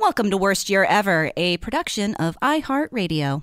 Welcome to Worst Year Ever, a production of iHeartRadio.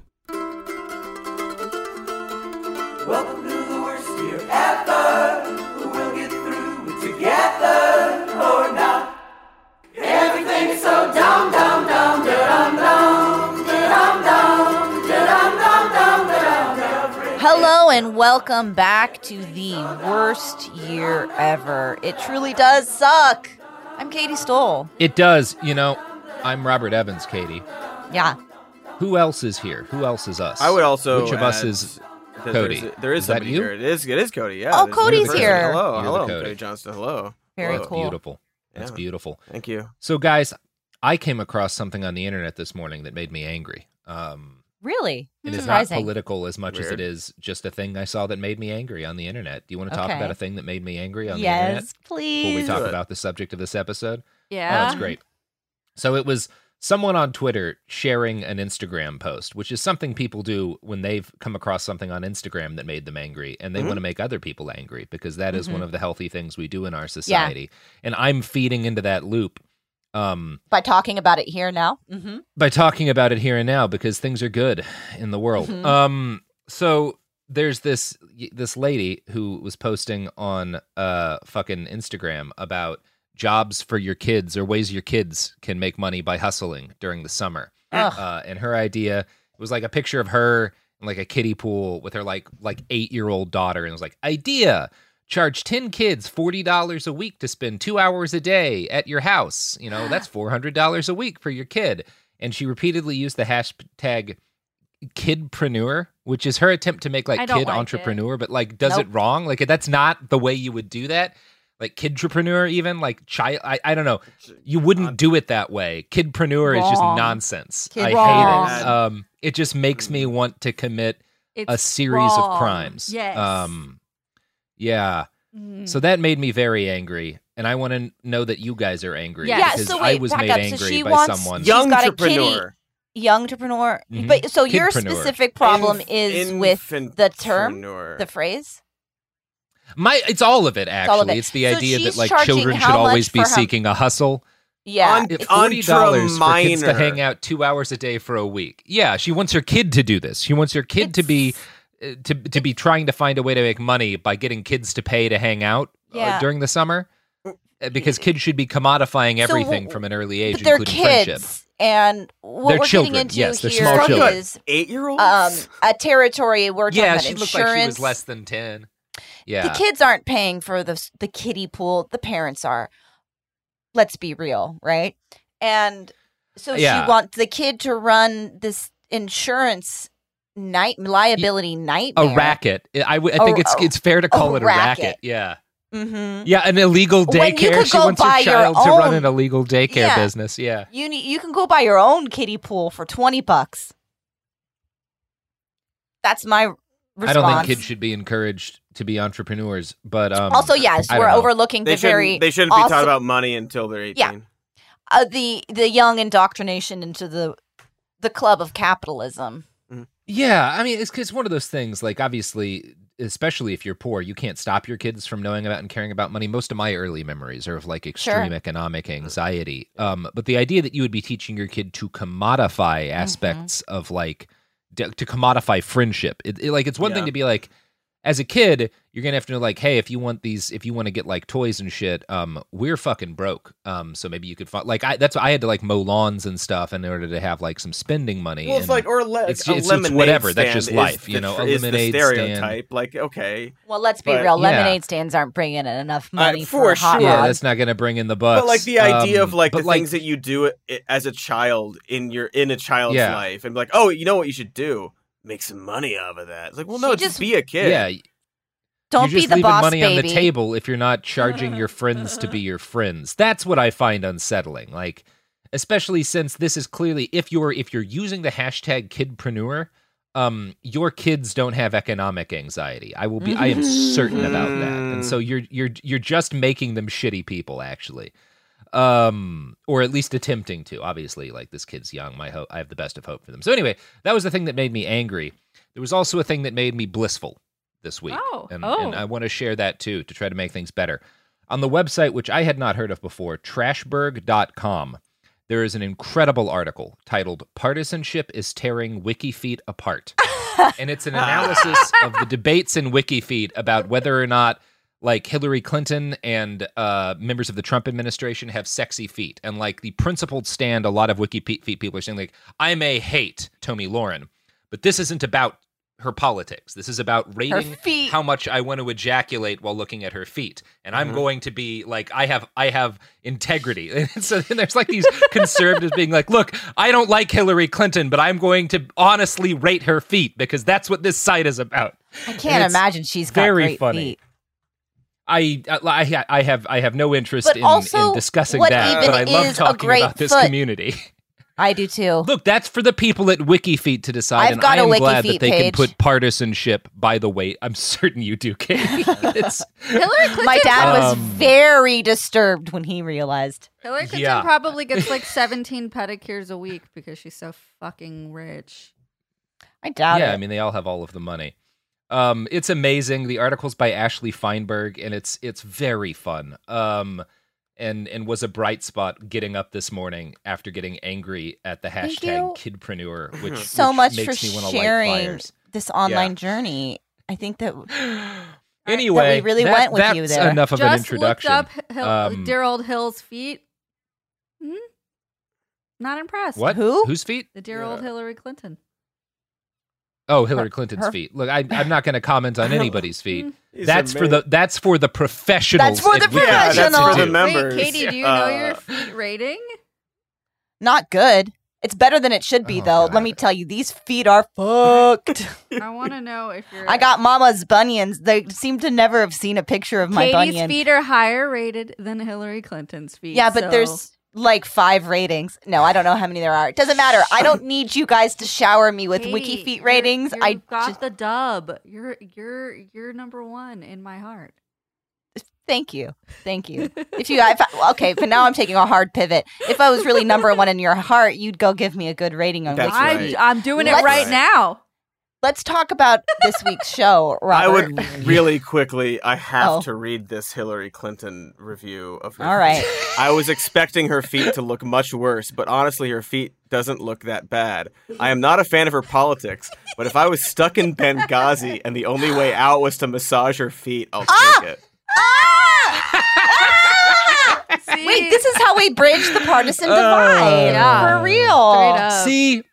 Welcome to the worst year ever. We'll get through it together or not. Everything's so dumb, dumb, dumb, dumb, dumb, dumb, dumb, dumb, dumb, dumb, dumb. Hello and welcome back to the worst year ever. It truly does suck. I'm Katie Stoll. It does. You know, I'm Robert Evans, Katie. Yeah. Who else is here? Who else is us? I would also Which of us is Cody? There is Is that somebody you? here. It is Cody, yeah. Oh, There's Cody's another person. here. Hello, You're hello, the I'm Cody. Cody Johnston. Hello. Very Hello. cool. Beautiful. That's Yeah. beautiful. Thank you. So, guys, I came across something on the internet this morning that made me angry. Really? It is not Surprising. political as much as Weird. it is just a thing I saw that made me angry on the internet. Do you want to talk Okay. about a thing that made me angry on the internet Yes, before we please. talk Do it. about the subject of this episode? Yeah. Oh, that's great. So it was someone on Twitter sharing an Instagram post, which is something people do when they've come across something on Instagram that made them angry, and they want to make other people angry because that is one of the healthy things we do in our society. And I'm feeding into that loop By talking about it here now. Mm-hmm. by talking about it here and now because things are good in the world. So there's this lady who was posting on fucking Instagram about jobs for your kids or ways your kids can make money by hustling during the summer. And her idea was like a picture of her in like a kiddie pool with her like 8-year-old daughter, and it was like, idea, charge 10 kids $40 a week to spend 2 hours a day at your house. You know, that's $400 a week for your kid. And she repeatedly used the hashtag kidpreneur, which is her attempt to make like I don't kid like entrepreneur, but like does Nope. it wrong. Like that's not the way you would do that. Like kidtrepreneur, even like child, I don't know. You wouldn't do it that way. Kidpreneur is just Wrong. nonsense. Kid I wrong. hate it. It just makes me want to commit a It's series wrong. of crimes. Yes. Yeah. So that made me very angry, and I want to know that you guys are angry Yeah. Yeah, because so I wait, was back made up. So angry she by wants- someone. She's got a Youngtrepreneur. Young entrepreneur. Mhm. But so your Kidpreneur. specific problem is with the term, Infantpreneur. the phrase? It's all of it, all of actually. it. It's the So idea that she's like charging children should how always much be for her- seeking a hustle. Yeah. On- It's- $40 for kids to minor. hang out 2 hours a day for a week. Yeah, she wants her kid to do this. She wants her kid to be to be trying to find a way to make money by getting kids to pay to hang out Yeah. during the summer. Because kids should be commodifying So, everything from an early age, but they're including friendship. kids. And what They're we're children, getting into yes, they're here small children. is 8-year-olds? a territory we're talking Yeah, about she looked insurance. like she was less than 10. Yeah. The kids aren't paying for the kiddie pool. The parents are. Let's be real, right? And so Yeah. she wants the kid to run this insurance liability nightmare. A racket. I think it's fair to call it a racket. racket. Yeah. Mm-hmm. Yeah, an illegal When you daycare. could She go wants her buy your child to run own- an illegal daycare Yeah. business. Yeah. You can go buy your own kiddie pool for $20. That's my response. I don't think kids should be encouraged to be entrepreneurs, but Also, yes, I we're don't know. overlooking the very They shouldn't be awesome- taught about money until they're 18. Yeah. The young indoctrination into the club of capitalism. Yeah, I mean, it's one of those things. Like, obviously, especially if you're poor, you can't stop your kids from knowing about and caring about money. Most of my early memories are of like extreme Sure. economic anxiety. But the idea that you would be teaching your kid to commodify aspects of like to commodify friendship, it's one thing Yeah. to be like, as a kid, you're gonna have to know like, hey, if you want to get like toys and shit, we're fucking broke. So maybe you could find I had to like mow lawns and stuff in order to have like some spending money. Well, it's and like, or it's a just lemonade whatever. That's stand just is life, the you know. A is the lemonade stand. stereotype. Like, okay. Well, let's be But- real. Yeah. Lemonade stands aren't bringing in enough money for a hot sure. Yeah, rod. that's not going to bring in the bucks. But like the idea of like but, the things that you do as a child in a child's Yeah. life, and be like, oh, you know what you should do? Make some money out of that. It's like, well, no, She just just- be a kid. yeah, Don't you're be just the leaving boss money baby. on the table if you're not charging your friends to be your friends. That's what I find unsettling. Like, especially since this is clearly if you're using the hashtag kidpreneur, your kids don't have economic anxiety. I am certain about that. And so you're just making them shitty people, actually. Or at least attempting to. Obviously, like, this kid's young. I have the best of hope for them. So anyway, that was the thing that made me angry. There was also a thing that made me blissful this week. And I want to share that too, to try to make things better. On the website, which I had not heard of before, trashberg.com, there is an incredible article titled "Partisanship is Tearing WikiFeet Apart." And it's an analysis of the debates in WikiFeet about whether or not like Hillary Clinton and members of the Trump administration have sexy feet. And like the principled stand, a lot of WikiFeet people are saying like, I may hate Tomi Lahren, but this isn't about her politics. This is about rating how much I want to ejaculate while looking at her feet. And I'm going to be like, I have integrity. And so then there's like these conservatives being like, look, I don't like Hillary Clinton, but I'm going to honestly rate her feet because that's what this site is about. I can't imagine she's got very great funny. feet. I have no interest But in also, discussing what that, even but I love is a talking great about this foot? community. I do too. Look, that's for the people at WikiFeet to decide, I've and got I a am glad WikiFeet that they can page. put partisanship by the weight. I'm certain you do, Katie. Hillary Clinton. My dad was Um, very disturbed when he realized. Hillary Clinton Yeah. probably gets like 17 pedicures a week because she's so fucking rich. I doubt Yeah, it. I mean, they all have all of the money. It's amazing. The article's by Ashley Feinberg, and it's very fun. And was a bright spot getting up this morning after getting angry at the Thank hashtag you Kidpreneur, which so which much makes for me want to light sharing fires. this online journey. I think that Anyway, that we really went with that's you there. enough of an Just introduction. looked up dear old Hill's feet. Not impressed. What? Who? Whose feet? The dear old Hillary Clinton. Oh, Hillary Clinton's her- feet. Look, I'm not going to comment on anybody's feet. He's That's for amazing. that's for the professionals. That's for the at WikiFeet. Yeah, that's for the Professional. members. Wait, Katie, do you know your feet rating? not good. It's better than it should be, Oh, though. God. Let me tell you, these feet are fucked. I want to know if you're. I got Mama's bunions. They seem to never have seen a picture of my Katie's bunion. feet are higher rated than Hillary Clinton's feet. Yeah, but so- there's like 5 ratings. No, I don't know how many there are. It doesn't matter. I don't need you guys to shower me with Katie, WikiFeet ratings. You're, I you've got just, the dub. You're number one in my heart. thank you. Okay, but now I'm taking a hard pivot. If I was really number one in your heart, you'd go give me a good rating on That's WikiFeet. right. I'm doing it Let's- right now. Let's talk about this week's show, Robert. I would really quickly. I have Oh. to read this Hillary Clinton review of her. All right. I was expecting her feet to look much worse, but honestly, her feet doesn't look that bad. I am not a fan of her politics, but if I was stuck in Benghazi and the only way out was to massage her feet, I'll take it. See? Wait, this is how we bridge the partisan divide. Yeah. For real. Straight up. See,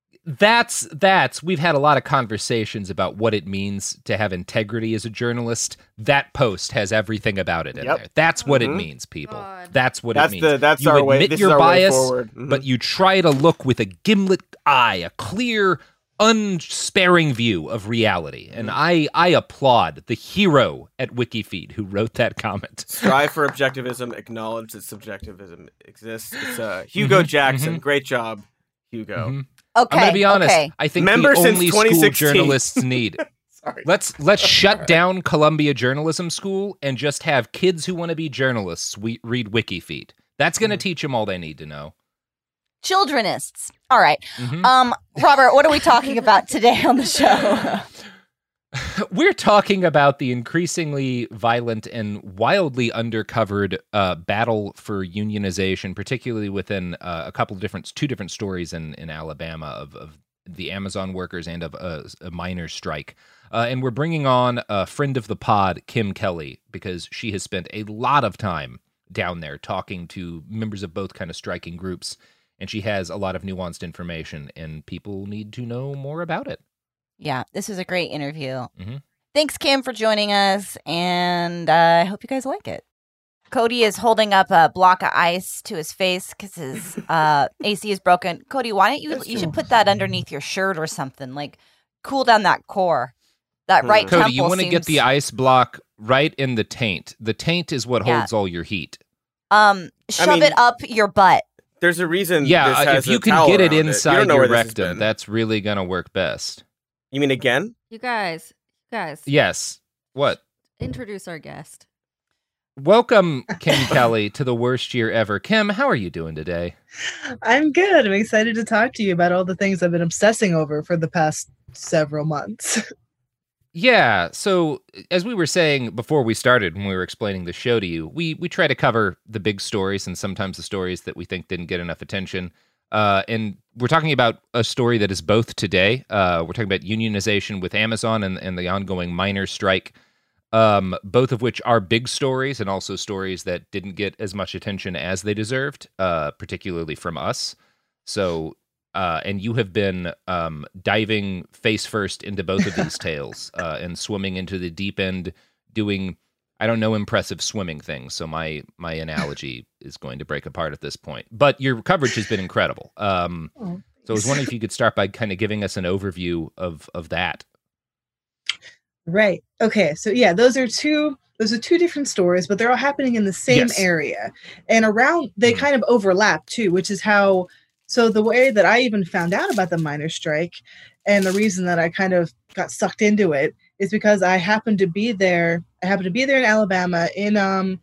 that's we've had a lot of conversations about what it means to have integrity as a journalist. That post has everything about it in Yep. there. That's what it means, people. God. That's what That's it means. that's you our way. admit This your is our way bias, forward. Mhm. but you try to look with a gimlet eye, a clear, unsparing view of reality. And I applaud the hero at WikiFeed who wrote that comment. Strive for objectivism. Acknowledge that subjectivism exists. It's Hugo Jackson. Great job, Hugo. Mhm. Okay. I'm going to be honest. Okay. I think Member the since only school 2016. journalists need. Sorry. Let's shut down Columbia Journalism School and just have kids who want to be journalists read WikiFeed. That's going to teach them all they need to know. Childrenists. All right. Mhm. Robert, what are we talking about today on the show? We're talking about the increasingly violent and wildly undercovered battle for unionization, particularly within two different stories in Alabama of the Amazon workers and of a miners' strike. And we're bringing on a friend of the pod, Kim Kelly, because she has spent a lot of time down there talking to members of both kind of striking groups, and she has a lot of nuanced information, and people need to know more about it. Yeah, this was a great interview. Mhm. Thanks, Kim, for joining us, and I hope you guys like it. Cody is holding up a block of ice to his face because his AC is broken. Cody, why don't you should put that underneath your shirt or something, like cool down that core. That right Cody, temple you want to get seems- the ice block right in the taint. The taint is what Yeah. holds all your heat. shove mean- it up your butt. There's a reason. Yeah, this has if you a can towel get it around You inside don't know your where this has rectum, been. that's really going to work best. You mean again? You guys, Yes. What? introduce our guest. Welcome, Kim Kelly, to the worst year ever. Kim, how are you doing today? I'm good. I'm excited to talk to you about all the things I've been obsessing over for the past several months. Yeah. So as we were saying before we started, when we were explaining the show to you, we try to cover the big stories and sometimes the stories that we think didn't get enough attention. And we're talking about a story that is both today. We're talking about unionization with Amazon and the ongoing miners' strike, both of which are big stories and also stories that didn't get as much attention as they deserved, particularly from us. So and you have been diving face first into both of these tales and swimming into the deep end, doing, I don't know, impressive swimming things. So my analogy is going to break apart at this point. But your coverage has been incredible. So I was wondering if you could start by kind of giving us an overview of that. Right. Okay. So yeah, those are two different stories, but they're all happening in the same Yes. area. And around they kind of overlap too, which is how so the way that I even found out about the miners' strike and the reason that I kind of got sucked into it is because I happened to be there. I happened to be there in Alabama in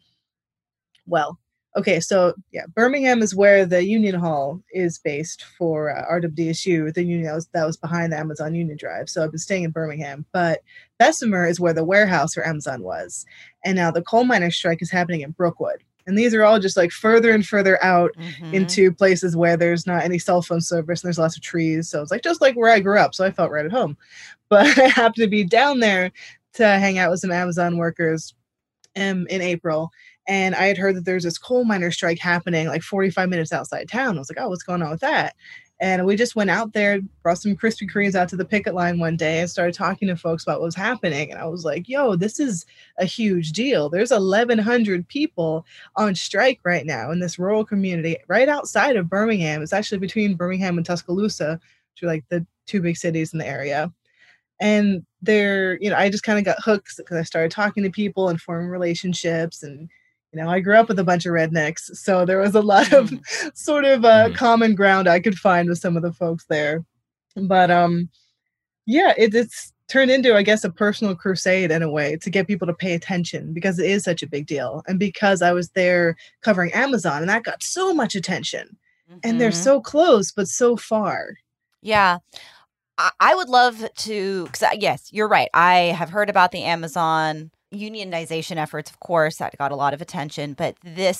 so yeah, Birmingham is where the Union Hall is based for RWDSU, the union that was behind the Amazon Union Drive. So I've been staying in Birmingham, but Bessemer is where the warehouse for Amazon was. And now the coal miners' strike is happening in Brookwood. And these are all just like further and further out into places where there's not any cell phone service and there's lots of trees. So it's like just like where I grew up. So I felt right at home. But I happened to be down there to hang out with some Amazon workers in April. And I had heard that there's this coal miner strike happening like 45 minutes outside town. I was like, oh, what's going on with that? And we just went out there, brought some Krispy Kremes out to the picket line one day and started talking to folks about what was happening. And I was like, yo, this is a huge deal. There's 1,100 people on strike right now in this rural community right outside of Birmingham. It's actually between Birmingham and Tuscaloosa, which are like the two big cities in the area. And I just kind of got hooked because I started talking to people and forming relationships. And, I grew up with a bunch of rednecks. So there was a lot of sort of common ground I could find with some of the folks there. But it's turned into, I guess, a personal crusade in a way to get people to pay attention because it is such a big deal. And because I was there covering Amazon and that got so much attention. And they're so close, but so far. Yeah. I would love to, because yes, you're right. I have heard about the Amazon unionization efforts, of course, that got a lot of attention. But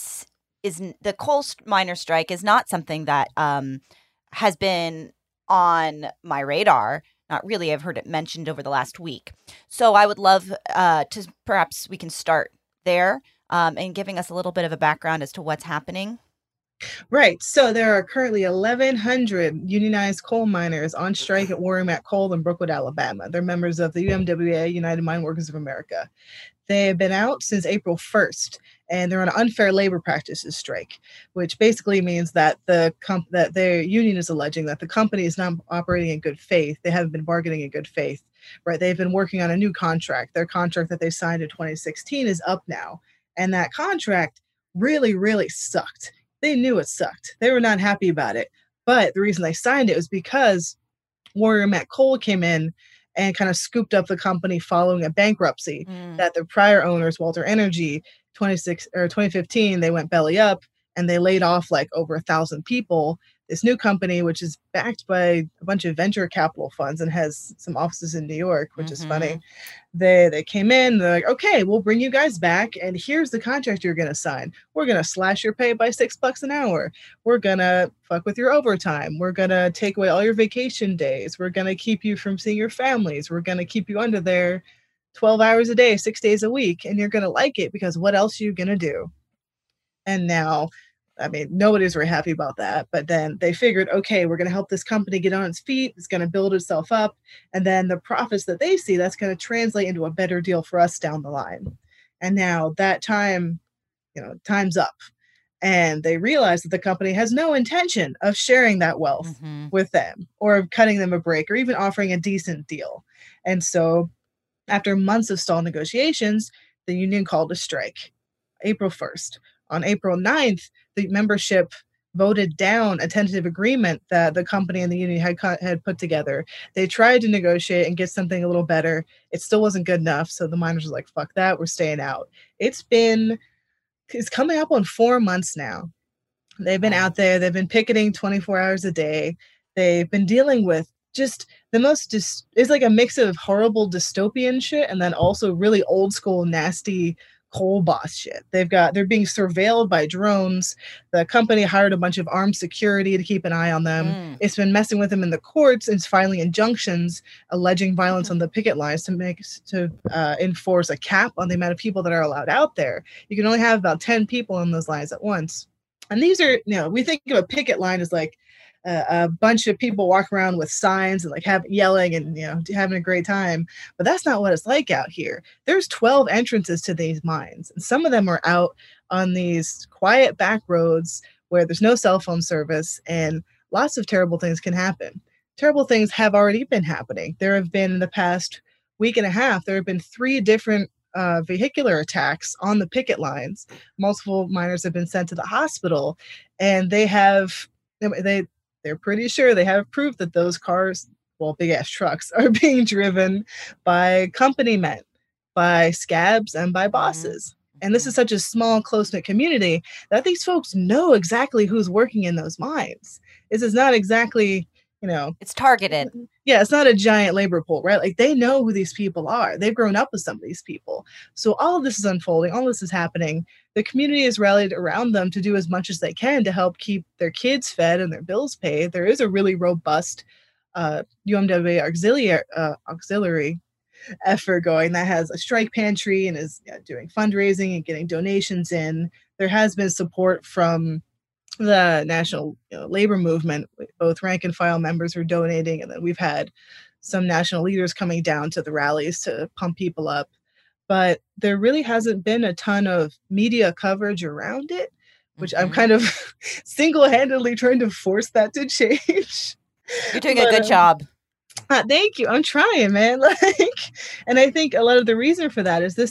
the coal miner strike is not something that has been on my radar. Not really. I've heard it mentioned over the last week. So I would love to perhaps we can start there and giving us a little bit of a background as to what's happening. Right. So there are currently 1,100 unionized coal miners on strike at Warrior Met Coal in Brookwood, Alabama. They're members of the UMWA, United Mine Workers of America. They have been out since April 1st, and they're on an unfair labor practices strike, which basically means that that their union is alleging that the company is not operating in good faith. They haven't been bargaining in good faith. Right. They've been working on a new contract. Their contract that they signed in 2016 is up now. And that contract really, really sucked. They knew it sucked. They were not happy about it. But the reason they signed it was because Warrior Met Coal came in and kind of scooped up the company following a bankruptcy that the prior owners, Walter Energy, 2015, they went belly up and they laid off like over 1,000 people. This new company, which is backed by a bunch of venture capital funds and has some offices in New York, which is funny. They came in, they're like, okay, we'll bring you guys back. And here's the contract you're going to sign. We're going to slash your pay by $6 an hour. We're going to fuck with your overtime. We're going to take away all your vacation days. We're going to keep you from seeing your families. We're going to keep you under there 12 hours a day, 6 days a week. And you're going to like it because what else are you going to do? And now, I mean, nobody's very happy about that. But then they figured, okay, we're going to help this company get on its feet. It's going to build itself up. And then the profits that they see, that's going to translate into a better deal for us down the line. And now that time, time's up. And they realize that the company has no intention of sharing that wealth with them or of cutting them a break or even offering a decent deal. And so after months of stalled negotiations, the union called a strike April 1st. On April 9th, the membership voted down a tentative agreement that the company and the union had put together. They tried to negotiate and get something a little better. It still wasn't good enough. So the miners were like, fuck that, we're staying out. It's coming up on 4 months now. They've been out there. They've been picketing 24 hours a day. They've been dealing with just the most it's like a mix of horrible dystopian shit and then also really old school nasty coal boss shit. They're being surveilled by drones. The company hired a bunch of armed security to keep an eye on them. It's been messing with them in the courts and filing injunctions alleging violence on the picket lines to enforce a cap on the amount of people that are allowed out there. You can only have about 10 people on those lines at once. And these are, we think of a picket line as like a bunch of people walking around with signs and like yelling and having a great time, but that's not what it's like out here. There's 12 entrances to these mines, and some of them are out on these quiet back roads where there's no cell phone service, and lots of terrible things can happen. Terrible things have already been happening. There have been, in the past week and a half, there have been 3 different vehicular attacks on the picket lines. Multiple miners have been sent to the hospital, and they're pretty sure they have proof that those cars, well, big ass trucks, are being driven by company men, by scabs, and by bosses. And this is such a small, close-knit community that these folks know exactly who's working in those mines. This is not exactly, it's targeted. Yeah, it's not a giant labor pool, right? Like, they know who these people are. They've grown up with some of these people. So all of this is unfolding. All this is happening. The community is rallied around them to do as much as they can to help keep their kids fed and their bills paid. There is a really robust UMWA auxiliary effort going that has a strike pantry and is doing fundraising and getting donations in. There has been support from the national labor movement. Both rank and file members are donating, and then we've had some national leaders coming down to the rallies to pump people up. But there really hasn't been a ton of media coverage around it, which I'm kind of single-handedly trying to force that to change. You're doing a good job. Thank you. I'm trying, man. And I think a lot of the reason for that is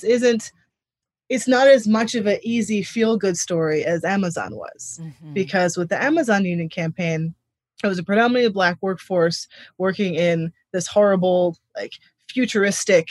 it's not as much of an easy feel-good story as Amazon was. Because with the Amazon Union campaign, it was a predominantly Black workforce working in this horrible, like, futuristic,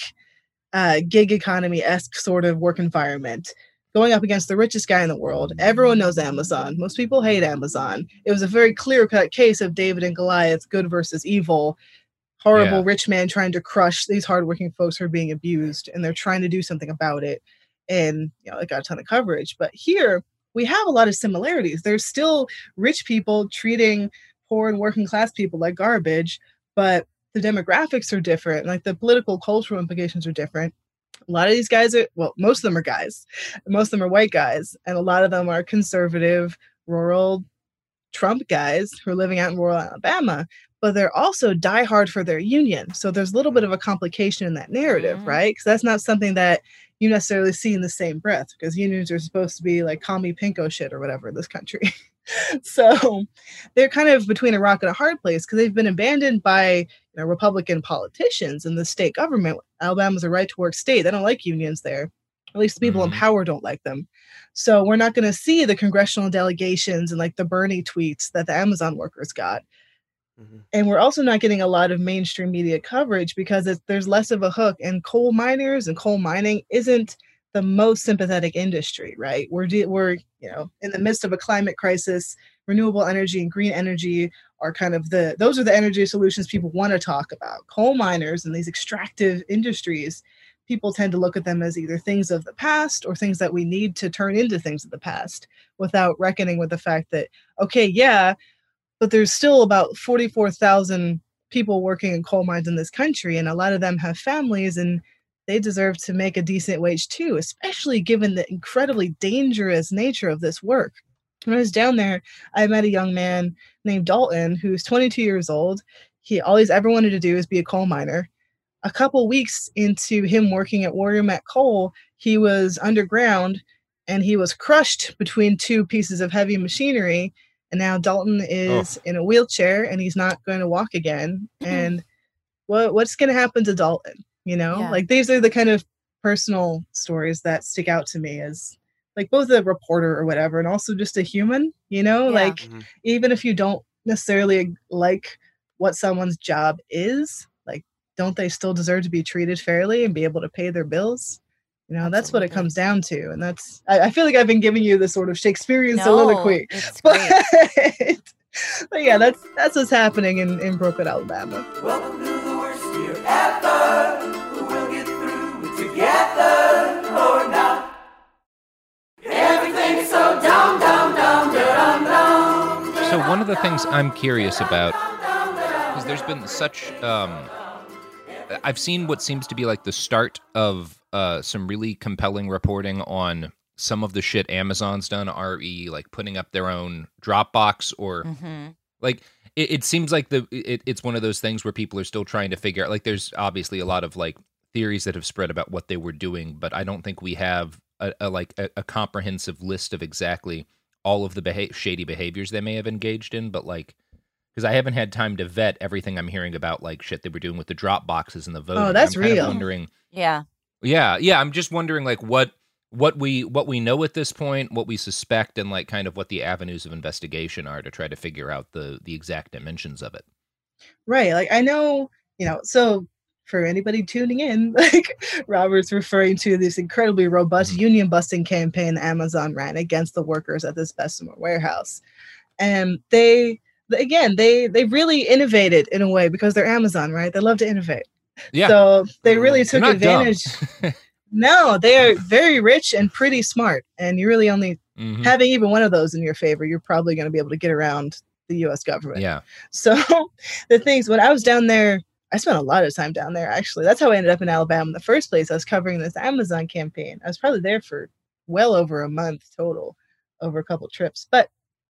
gig economy-esque sort of work environment, going up against the richest guy in the world. Everyone knows Amazon. Most people hate Amazon. It was a very clear-cut case of David and Goliath, good versus evil. Horrible rich man trying to crush these hardworking folks who are being abused, and they're trying to do something about it. And it got a ton of coverage. But here we have a lot of similarities. There's still rich people treating poor and working class people like garbage, but the demographics are different. Like, the political, cultural implications are different. A lot of these guys most of them are guys. Most of them are white guys, and a lot of them are conservative, rural Trump guys who are living out in rural Alabama. But they're also diehard for their union. So there's a little bit of a complication in that narrative, right? Because that's not something that you necessarily see in the same breath, because unions are supposed to be like commie pinko shit or whatever in this country. So they're kind of between a rock and a hard place, because they've been abandoned by Republican politicians in the state government. Alabama's a right to work state. They don't like unions there. At least the people in power don't like them. So we're not going to see the congressional delegations and like the Bernie tweets that the Amazon workers got. And we're also not getting a lot of mainstream media coverage because there's less of a hook, and coal miners and coal mining isn't the most sympathetic industry, right? We're in the midst of a climate crisis. Renewable energy and green energy are kind of those are the energy solutions people want to talk about. Coal miners and these extractive industries, people tend to look at them as either things of the past or things that we need to turn into things of the past, without reckoning with the fact that, but there's still about 44,000 people working in coal mines in this country, and a lot of them have families, and they deserve to make a decent wage too, especially given the incredibly dangerous nature of this work. When I was down there, I met a young man named Dalton, who's 22 years old. All he's ever wanted to do is be a coal miner. A couple weeks into him working at Warrior Met Coal, he was underground, and he was crushed between 2 pieces of heavy machinery. And now Dalton is in a wheelchair, and he's not going to walk again. And what's going to happen to Dalton? Like, these are the kind of personal stories that stick out to me as like both a reporter or whatever, and also just a human, like even if you don't necessarily like what someone's job is, like, don't they still deserve to be treated fairly and be able to pay their bills? That's what it comes down to. And I feel like I've been giving you this sort of Shakespearean soliloquy. It's great. But yeah, that's what's happening in Brookwood, Alabama. Welcome to the worst year ever. We'll get through it together or not. Everything's so dumb, dumb, dumb, dumb, dumb. So one of the things I'm curious about is there's been such I've seen what seems to be like the start of some really compelling reporting on some of the shit Amazon's done, re like putting up their own Dropbox or like it seems like it's one of those things where people are still trying to figure out, like there's obviously a lot of like theories that have spread about what they were doing, but I don't think we have a comprehensive list of exactly all of the shady behaviors they may have engaged in, but like, because I haven't had time to vet everything I'm hearing about, like shit they were doing with the drop boxes and the voting. Oh, that's I'm kind real. of wondering, Yeah. I'm just wondering like what we know at this point, what we suspect, and like kind of what the avenues of investigation are to try to figure out the exact dimensions of it. Right. Like I know, so for anybody tuning in, like Robert's referring to this incredibly robust union busting campaign Amazon ran against the workers at this Bessemer warehouse. And they really innovated in a way because they're Amazon, right? They love to innovate. Yeah. So they really took not advantage. No, they are very rich and pretty smart. And you really only having even one of those in your favor, you're probably going to be able to get around the US government. Yeah. So the things, when I was down there, I spent a lot of time down there, actually. That's how I ended up in Alabama in the first place. I was covering this Amazon campaign. I was probably there for well over a month total, over a couple trips. But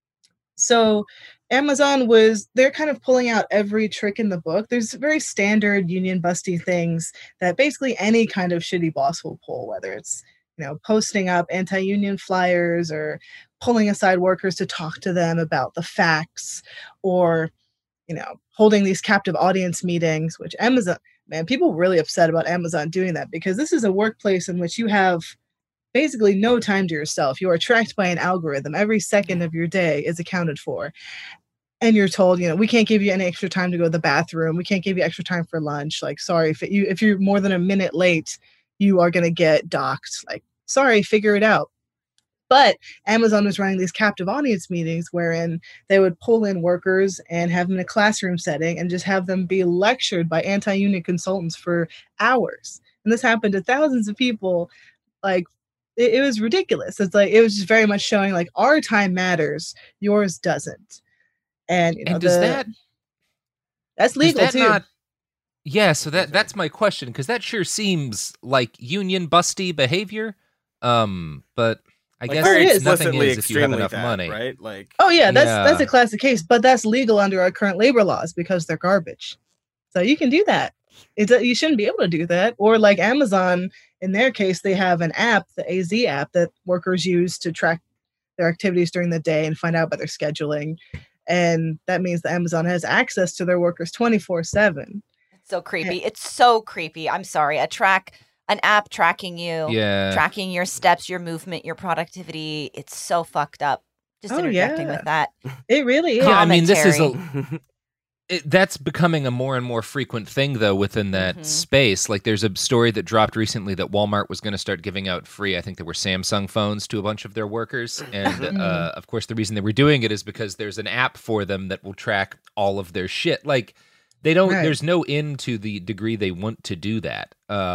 so Amazon they're kind of pulling out every trick in the book. There's very standard union busty things that basically any kind of shitty boss will pull, whether it's, posting up anti-union flyers or pulling aside workers to talk to them about the facts, or holding these captive audience meetings, which Amazon, man, people were really upset about Amazon doing that because this is a workplace in which you have basically no time to yourself. You are tracked by an algorithm. Every second of your day is accounted for. And you're told, we can't give you any extra time to go to the bathroom. We can't give you extra time for lunch. Like, sorry, if you're more than a minute late, you are going to get docked. Like, sorry, figure it out. But Amazon was running these captive audience meetings wherein they would pull in workers and have them in a classroom setting and just have them be lectured by anti-union consultants for hours. And this happened to thousands of people. Like, it was ridiculous. It's like, it was just very much showing like our time matters, yours doesn't. And, that's legal too. So that's my question, because that sure seems like union busty behavior. But I guess it's nothing explicitly is if you have enough that, money, right? Like, oh yeah, that's a classic case, but that's legal under our current labor laws because they're garbage. So you can do that. You shouldn't be able to do that. Or like Amazon, in their case, they have an app, the AZ app, that workers use to track their activities during the day and find out about their scheduling. And that means that Amazon has access to their workers 24/7. It's so creepy. It's so creepy. I'm sorry. An app tracking you, tracking your steps, your movement, your productivity. It's so fucked up. Just interjecting with that. It really is. Yeah, I mean, this is that's becoming a more and more frequent thing, though, within that space. Like, there's a story that dropped recently that Walmart was going to start giving out free, I think there were Samsung phones to a bunch of their workers. And, of course, the reason they were doing it is because there's an app for them that will track all of their shit. Like, they don't. Right. There's no end to the degree they want to do that.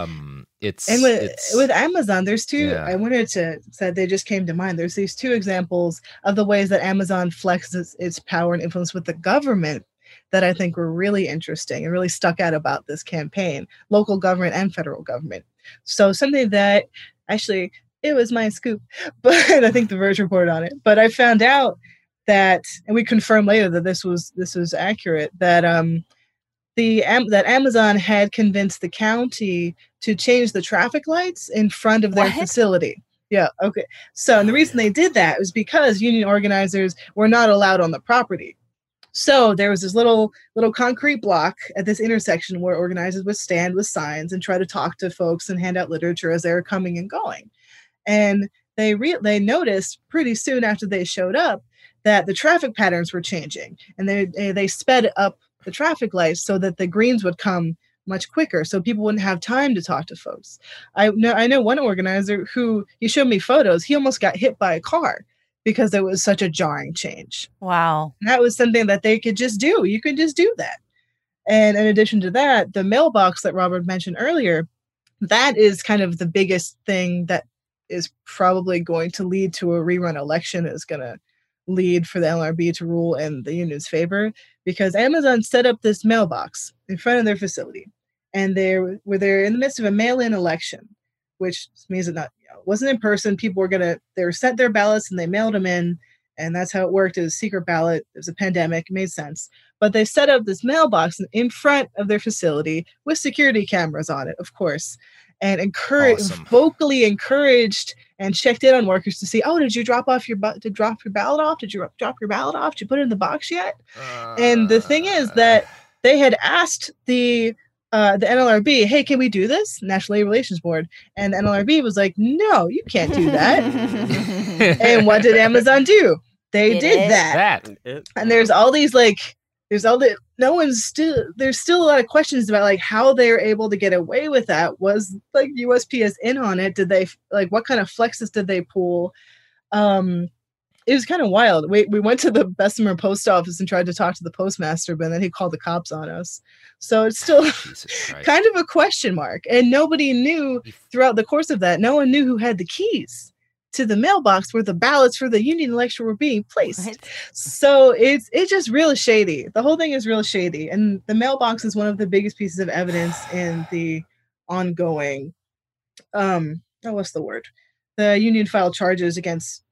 With Amazon, there's two. Yeah. I wanted to say they just came to mind. There's these two examples of the ways that Amazon flexes its power and influence with the government that I think were really interesting and really stuck out about this campaign, local government and federal government. So something that actually, it was my scoop, but I think The Verge reported on it. But I found out that, and we confirmed later that this was accurate, that that Amazon had convinced the county to change the traffic lights in front of their facility. Yeah, okay. So, and the reason they did that was because union organizers were not allowed on the property. So there was this little concrete block at this intersection where organizers would stand with signs and try to talk to folks and hand out literature as they were coming and going. And they noticed pretty soon after they showed up that the traffic patterns were changing, and they sped up the traffic lights so that the greens would come much quicker, so people wouldn't have time to talk to folks. I know one organizer who, he showed me photos, he almost got hit by a car because it was such a jarring change. Wow. And that was something that they could just do. You could just do that. And in addition to that, the mailbox that Robert mentioned earlier, that is kind of the biggest thing that is probably going to lead to a rerun election, is going to lead for the NLRB to rule in the union's favor, because Amazon set up this mailbox in front of their facility, and they're in the midst of a mail-in election, which means it wasn't in person. People they were sent their ballots and they mailed them in, and that's how it worked. It was a secret ballot. It was a pandemic. It made sense. But they set up this mailbox in front of their facility with security cameras on it, of course, and Awesome. vocally encouraged and checked in on workers to see, oh, did you drop your ballot off? Did you drop your ballot off? Did you put it in the box yet? And the thing is that they had asked the NLRB, hey, can we do this? National Labor Relations Board. And the NLRB was like, no, you can't do that. And what did Amazon do? They did that. And there's still a lot of questions about like how they were able to get away with that. Was like USPS in on it? Did they what kind of flexes did they pull? It was kind of wild. We went to the Bessemer post office and tried to talk to the postmaster, but then he called the cops on us. So it's still kind of a question mark. And nobody knew throughout the course of that, no one knew who had the keys to the mailbox where the ballots for the union election were being placed. What? So it's just real shady. The whole thing is real shady. And the mailbox is one of the biggest pieces of evidence in the ongoing, what's the word? The union filed charges against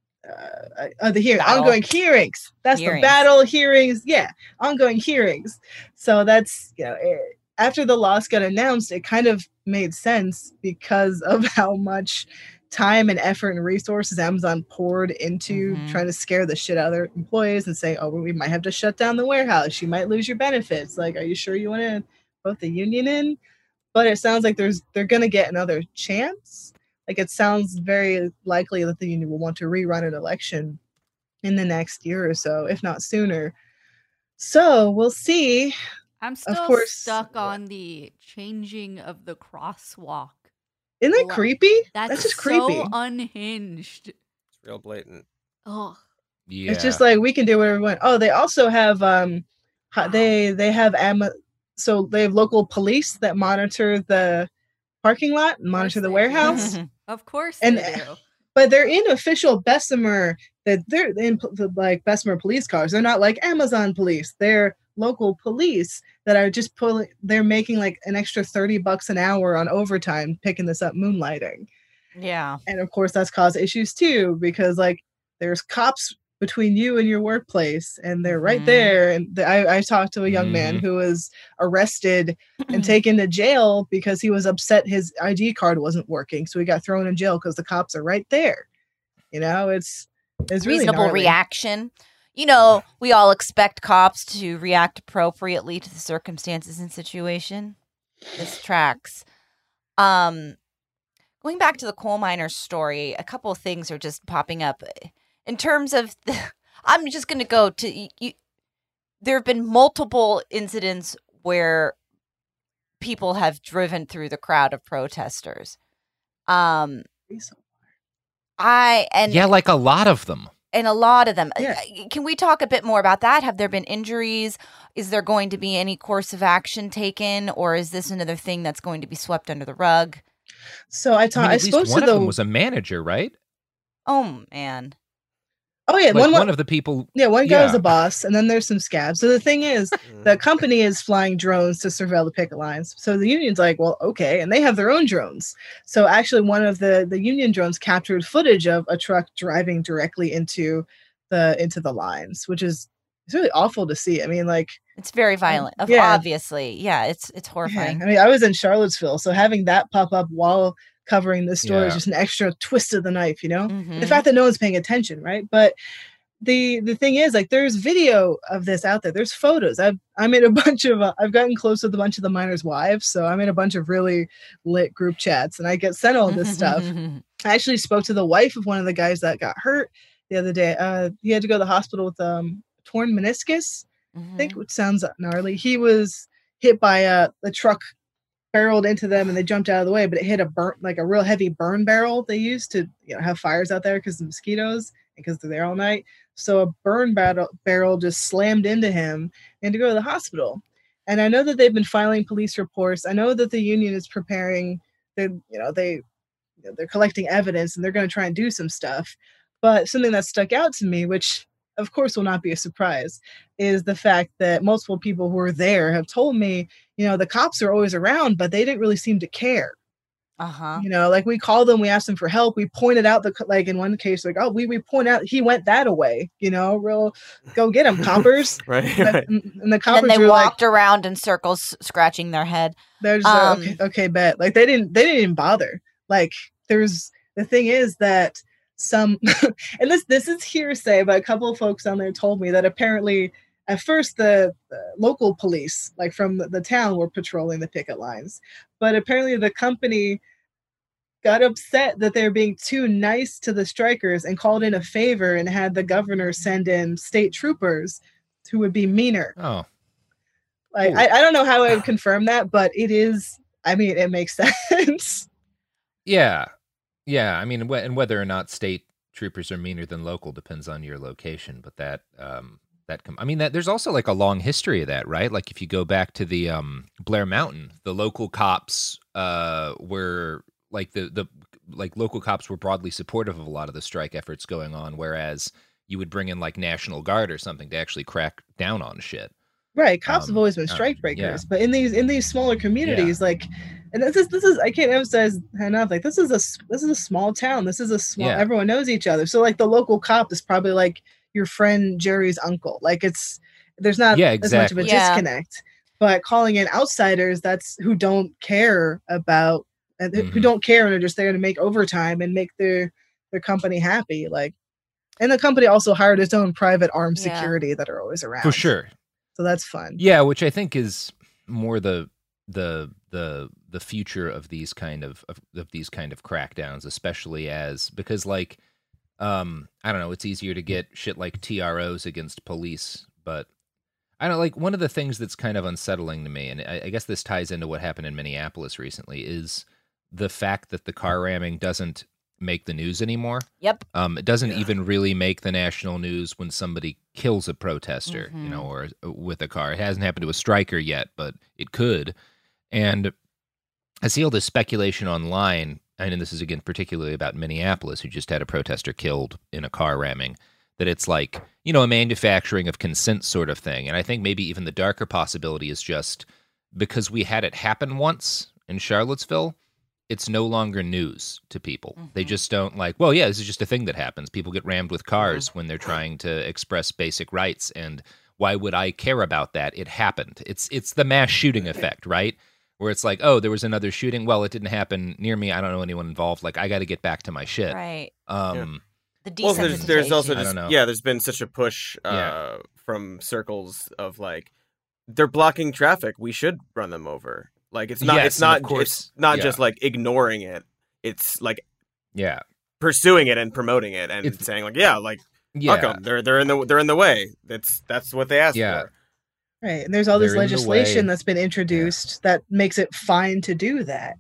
ongoing hearings. That's the battle hearings. Yeah, ongoing hearings. So that's, after the loss got announced, it kind of made sense because of how much time and effort and resources Amazon poured into trying to scare the shit out of their employees and say, oh, we might have to shut down the warehouse. You might lose your benefits. Like, are you sure you want to vote the union in? But it sounds like they're going to get another chance. Like, it sounds very likely that the union will want to rerun an election in the next year or so, if not sooner. So we'll see. I'm still stuck on the changing of the crosswalk. Isn't that creepy? That's just so creepy. Unhinged. It's real blatant. Oh, yeah. It's just like we can do whatever we want. Oh, they also have they have so they have local police that monitor the parking lot and monitor the warehouse. Of course and they do. But they're in official Bessemer. They're in like Bessemer police cars. They're not like Amazon police. They're local police that are just they're making like an extra $30 an hour on overtime picking this up, moonlighting. Yeah. And of course that's caused issues too, because like there's cops between you and your workplace and they're right there. And I talked to a young man who was arrested and taken to jail because he was upset his ID card wasn't working. So he got thrown in jail because the cops are right there. It's really reasonable gnarly. reaction. We all expect cops to react appropriately to the circumstances and situation. This tracks. Going back to the coal miner story, a couple of things are just popping up. In terms of I'm just going to go to there have been multiple incidents where people have driven through the crowd of protesters. Like a lot of them. And a lot of them. Yeah. Can we talk a bit more about that? Have there been injuries? Is there going to be any course of action taken? Or is this another thing that's going to be swept under the rug? So I spoke to one of them was a manager, right? Oh, man. Oh, yeah. Like one of the people. Yeah, one guy was the boss, and then there's some scabs. So the thing is, the company is flying drones to surveil the picket lines. So the union's like, well, okay. And they have their own drones. So actually, one of the union drones captured footage of a truck driving directly into the lines, which is it's really awful to see. I mean, like, it's very violent. Obviously. Yeah, it's horrifying. Yeah. I mean, I was in Charlottesville, so having that pop up while covering this story is just an extra twist of the knife, The fact that no one's paying attention, right? But the thing is, like, there's video of this out there. There's photos. I'm in a bunch of I've gotten close with a bunch of the miners' wives, so I'm in a bunch of really lit group chats, and I get sent all this stuff. I actually spoke to the wife of one of the guys that got hurt the other day. He had to go to the hospital with torn meniscus. I think, which sounds gnarly. He was hit by the truck barreled into them and they jumped out of the way, but it hit a real heavy burn barrel they used to have fires out there because of mosquitoes, because they're there all night. So a burn barrel just slammed into him and to go to the hospital. And I know that they've been filing police reports. I know that the union is preparing. They're collecting evidence and they're going to try and do some stuff. But something that stuck out to me, which of course will not be a surprise, is the fact that multiple people who were there have told me, the cops are always around, but they didn't really seem to care. Uh-huh. Like we called them, we asked them for help. We pointed out like in one case, like, oh, we point out he went that away, real go get him, coppers. Right. And the coppers And they were walked around in circles, scratching their head. They're just okay, bet. Like they didn't even bother. Like the thing is that some, and this is hearsay, but a couple of folks down there told me that apparently at first the local police, like from the town, were patrolling the picket lines, but apparently the company got upset that they're being too nice to the strikers and called in a favor and had the governor send in state troopers who would be meaner. Oh, like I don't know how I would confirm that, but it makes sense. Yeah. I mean, and whether or not state troopers are meaner than local depends on your location. But there's also like a long history of that, right? Like if you go back to the Blair Mountain, the local cops were like local cops were broadly supportive of a lot of the strike efforts going on, whereas you would bring in like National Guard or something to actually crack down on shit. Right, cops have always been strike breakers, but in these smaller communities, like, and this is I can't emphasize enough. Like, this is a small town. This is a small. Everyone knows each other. So like the local cop is probably like your friend Jerry's uncle. Like there's not as much of a disconnect. But calling in outsiders, that's who don't care about, who don't care and are just there to make overtime and make their company happy. Like, and the company also hired its own private armed security that are always around for sure. So that's fun. Yeah, which I think is more the future of these kind of crackdowns, especially because like I don't know, it's easier to get shit like TROs against police, but I don't know, like one of the things that's kind of unsettling to me, and I guess this ties into what happened in Minneapolis recently, is the fact that the car ramming doesn't make the news anymore. Yep. It doesn't even really make the national news when somebody kills a protester, or with a car. It hasn't happened to a striker yet, but it could. And I see all this speculation online, and this is again particularly about Minneapolis, who just had a protester killed in a car ramming, that it's like, a manufacturing of consent sort of thing. And I think maybe even the darker possibility is just because we had it happen once in Charlottesville, it's no longer news to people. They just don't like, well, yeah, this is just a thing that happens. People get rammed with cars when they're trying to express basic rights. And why would I care about that? It happened. It's the mass shooting effect, right? Where it's like, oh, there was another shooting. Well, it didn't happen near me. I don't know anyone involved. Like, I got to get back to my shit. Right. The desensitization. There's also I don't know. there's been such a push from circles of like, they're blocking traffic. We should run them over. Like it's not just like ignoring it. It's like pursuing it and promoting it and saying like fuck them. They're in the way. That's what they asked for. Right. And there's all this legislation that's been introduced that makes it fine to do that.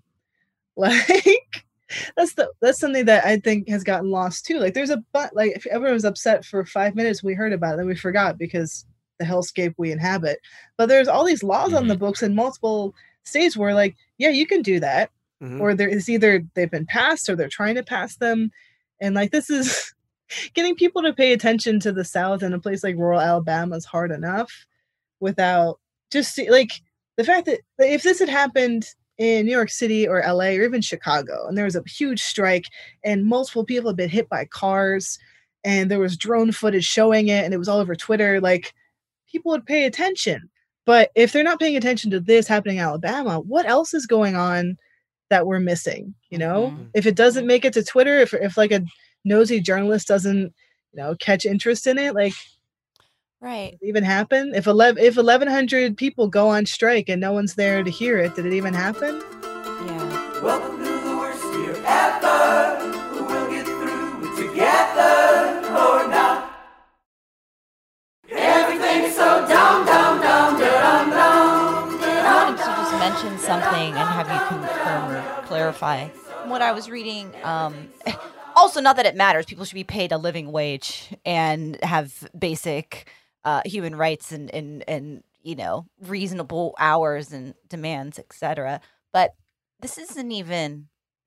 Like that's something that I think has gotten lost too. Like there's if everyone was upset for 5 minutes, we heard about it, then we forgot because the hellscape we inhabit. But there's all these laws on the books in multiple states where like, yeah, you can do that. Or there is either they've been passed or they're trying to pass them. And like, this is getting people to pay attention to the South in a place like rural Alabama is hard enough without just like the fact that if this had happened in New York City or LA or even Chicago, and there was a huge strike and multiple people had been hit by cars and there was drone footage showing it and it was all over Twitter, like people would pay attention. But if they're not paying attention to this happening in Alabama, what else is going on that we're missing? If it doesn't make it to Twitter, if like a nosy journalist doesn't, catch interest in it, like, right, did it even happen? If 1,100 people go on strike and no one's there to hear it, did it even happen? Yeah. Welcome to the worst year ever. We'll get through it together or not. Everything is so dumb, dumb, dumb, dumb, dumb. I wanted to just mention something and have you confirm or clarify what I was reading. Also, not that it matters. People should be paid a living wage and have basic human rights and reasonable hours and demands, etc. But this isn't even.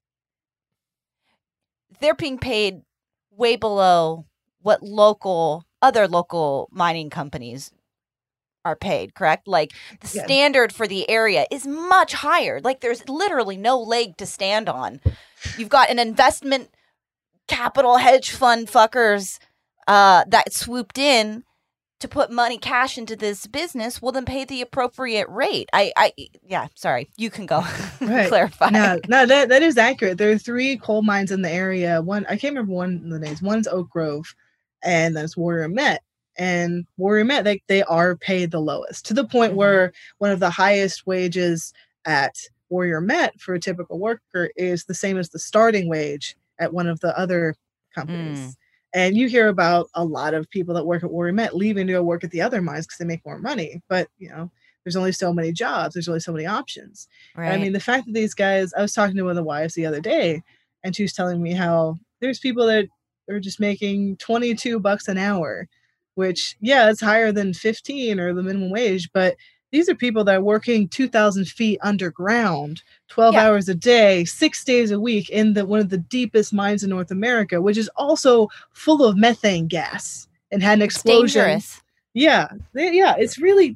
They're being paid way below what other local mining companies are paid, correct? Like the standard for the area is much higher. Like there's literally no leg to stand on. You've got an investment capital hedge fund fuckers that swooped in to put cash into this business. Well, then pay the appropriate rate. Sorry, you can go clarify. No, that is accurate. There are 3 coal mines in the area. One, I can't remember one of the names. One's Oak Grove, and that's Warrior Met. And Warrior Met, they are paid the lowest, to the point where one of the highest wages at Warrior Met for a typical worker is the same as the starting wage at one of the other companies. And you hear about a lot of people that work at Warrior Met leaving to go work at the other mines because they make more money. But, there's only so many jobs. There's only so many options. Right. I mean, the fact that these guys, I was talking to one of the wives the other day, and she was telling me how there's people that are just making $22 an hour, which, it's higher than 15 or the minimum wage. But these are people that are working 2,000 feet underground, 12 hours a day, 6 days a week in one of the deepest mines in North America, which is also full of methane gas and had an explosion. Dangerous. Yeah. It's really,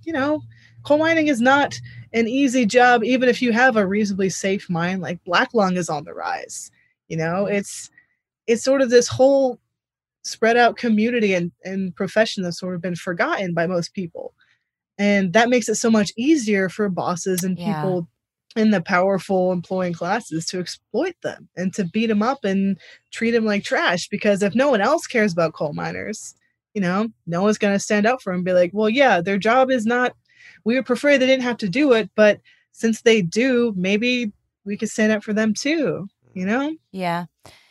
coal mining is not an easy job, even if you have a reasonably safe mine. Like Black Lung is on the rise. It's sort of this whole spread out community and profession that's sort of been forgotten by most people. And that makes it so much easier for bosses and people in the powerful employing classes to exploit them and to beat them up and treat them like trash. Because if no one else cares about coal miners, no one's going to stand up for them and be like, well, their job is not, we would prefer they didn't have to do it. But since they do, maybe we could stand up for them too, Yeah.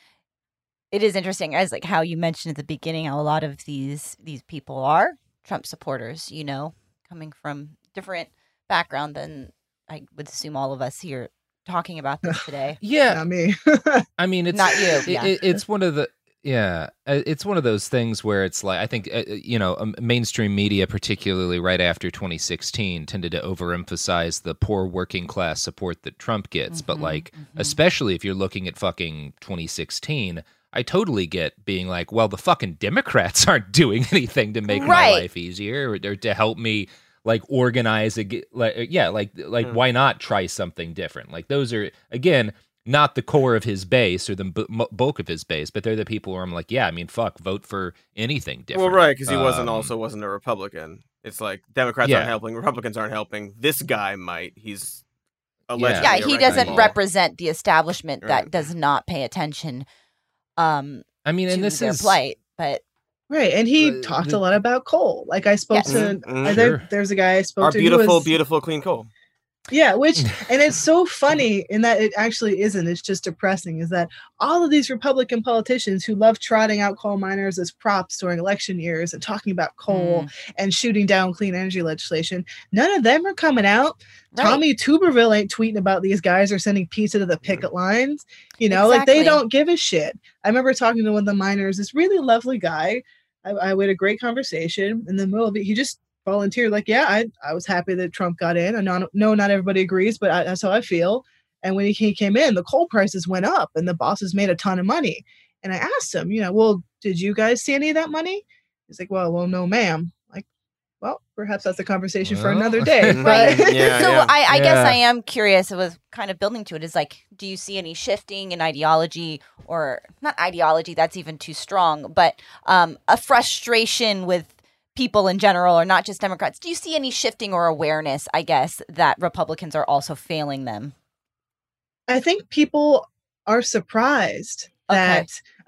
It is interesting, as like how you mentioned at the beginning, how a lot of these people are Trump supporters, coming from different background than I would assume all of us here talking about this today. Not me. I mean, it's not you. It's one of the it's one of those things where it's like I think mainstream media, particularly right after 2016, tended to overemphasize the poor working class support that Trump gets, but especially if you're looking at fucking 2016. I totally get being like, well, the fucking Democrats aren't doing anything to make my life easier or to help me like organize why not try something different? Like those are, again, not the core of his base or the bulk of his base, but they're the people where I'm like, vote for anything different. Well, right, because he wasn't a Republican. It's like Democrats aren't helping, Republicans aren't helping. This guy might. He's allegedly he doesn't represent the establishment that does not pay attention. And this their is plight, but right, and he talked a lot about coal. Like I spoke to, there's a guy I spoke our to. Beautiful clean coal. Yeah, and it's so funny in that it actually isn't. It's just depressing. Is that all of these Republican politicians who love trotting out coal miners as props during election years and talking about coal and shooting down clean energy legislation, none of them are coming out. Right. Tommy Tuberville ain't tweeting about these guys or sending pizza to the picket lines. Like they don't give a shit. I remember talking to one of the miners, this really lovely guy. I had a great conversation. In the middle of it, he just volunteered, like, I was happy that Trump got in. I know not everybody agrees, but that's how I feel. And when he came in, the coal prices went up and the bosses made a ton of money. And I asked him, well, did you guys see any of that money? He's like, well, no, ma'am. Like, well, perhaps that's a conversation for another day. Right. I guess I am curious. It was kind of building to it. Is like, do you see any shifting in ideology, or not ideology? That's even too strong, but a frustration with people in general, or not just Democrats? Do you see any shifting or awareness, I guess, that Republicans are also failing them? I think people are surprised that